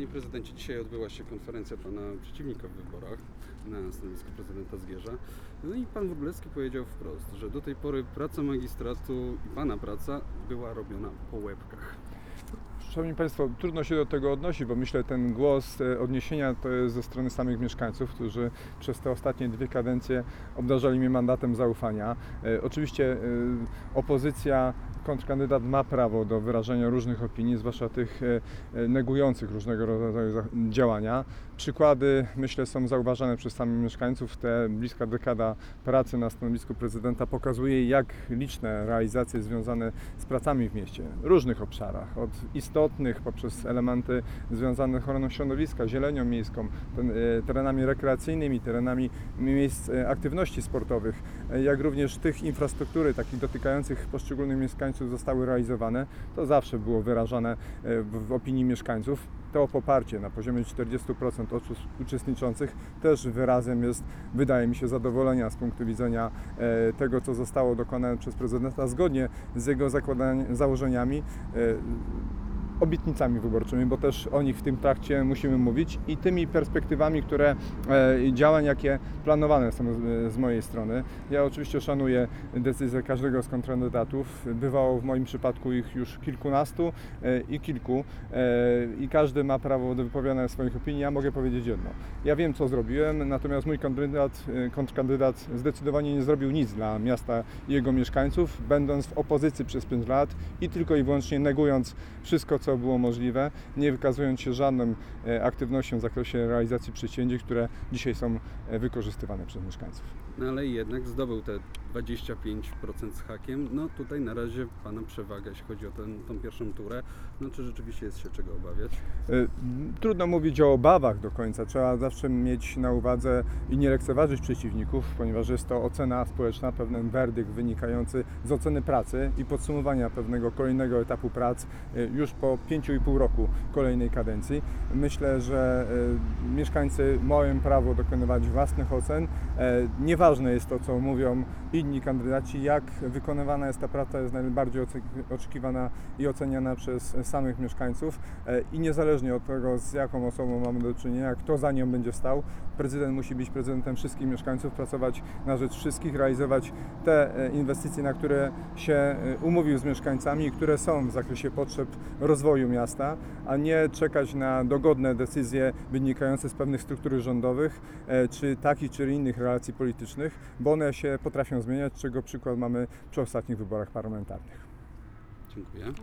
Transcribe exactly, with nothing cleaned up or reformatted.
prezydencie, dzisiaj odbyła się konferencja pana przeciwnika w wyborach na stanowisko prezydenta Zgierza. No i pan Wróblewski powiedział wprost, że do tej pory praca magistratu i pana praca była robiona po łebkach. Szanowni Państwo, trudno się do tego odnosić, bo myślę, ten głos odniesienia to jest ze strony samych mieszkańców, którzy przez te ostatnie dwie kadencje obdarzali mnie mandatem zaufania. E, oczywiście e, opozycja, kontrkandydat ma prawo do wyrażania różnych opinii, zwłaszcza tych e, negujących różnego rodzaju działania. Przykłady, myślę, są zauważane przez samych mieszkańców. Te bliska dekada pracy na stanowisku prezydenta pokazuje, jak liczne realizacje związane z pracami w mieście, w różnych obszarach, od istotnych poprzez elementy związane z ochroną środowiska, zielenią miejską, ten, terenami rekreacyjnymi, terenami miejsc aktywności sportowych, jak również tych infrastruktury takich dotykających poszczególnych mieszkańców zostały realizowane. To zawsze było wyrażane w, w opinii mieszkańców. To poparcie na poziomie czterdziestu procent osób uczestniczących też wyrazem jest, wydaje mi się, zadowolenia z punktu widzenia e, tego, co zostało dokonane przez prezydenta zgodnie z jego założeniami, e, obietnicami wyborczymi, bo też o nich w tym trakcie musimy mówić, i tymi perspektywami, które e, działań, jakie planowane są z, z mojej strony. Ja oczywiście szanuję decyzję każdego z kontrkandydatów. Bywało w moim przypadku ich już kilkunastu e, i kilku e, i każdy ma prawo do wypowiadania swoich opinii. Ja mogę powiedzieć jedno. Ja wiem, co zrobiłem, natomiast mój kandydat, kontrkandydat zdecydowanie nie zrobił nic dla miasta i jego mieszkańców, będąc w opozycji przez pięć lat i tylko i wyłącznie negując wszystko, co było możliwe, nie wykazując się żadną aktywnością w zakresie realizacji przedsięwzięć, które dzisiaj są wykorzystywane przez mieszkańców. No ale jednak zdobył te dwadzieścia pięć procent z hakiem. No tutaj na razie pana przewaga, jeśli chodzi o tę tą pierwszą turę. No czy rzeczywiście jest się czego obawiać? Trudno mówić o obawach do końca. Trzeba zawsze mieć na uwadze i nie lekceważyć przeciwników, ponieważ jest to ocena społeczna, pewien werdykt wynikający z oceny pracy i podsumowania pewnego kolejnego etapu prac już po pięciu i pół roku kolejnej kadencji. Myślę, że mieszkańcy mają prawo dokonywać własnych ocen. Nieważne jest to, co mówią inni kandydaci, jak wykonywana jest ta praca, jest najbardziej oczekiwana i oceniana przez samych mieszkańców i niezależnie od tego, z jaką osobą mamy do czynienia, kto za nią będzie stał, prezydent musi być prezydentem wszystkich mieszkańców, pracować na rzecz wszystkich, realizować te inwestycje, na które się umówił z mieszkańcami i które są w zakresie potrzeb rozwoju miasta, a nie czekać na dogodne decyzje wynikające z pewnych struktur rządowych, czy takich, czy innych relacji politycznych, bo one się potrafią zmieniać, czego przykład mamy przy ostatnich wyborach parlamentarnych. Dziękuję.